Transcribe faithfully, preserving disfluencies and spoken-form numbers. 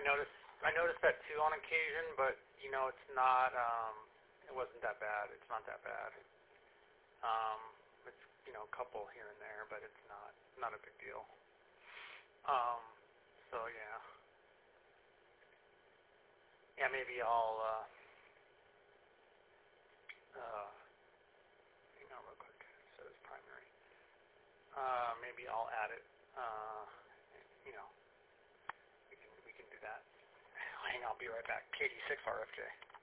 noticed I noticed that too on occasion, but you know, it's not. Um, it wasn't that bad. It's not that bad. Um, it's you know a couple here and there, but it's not not a big deal. Um, so yeah, yeah. Maybe I'll. Uh, uh, hang on real quick. It says primary. Uh, maybe I'll add it. Uh, you know, we can we can do that. Hang on. I'll be right back. K D six R F J.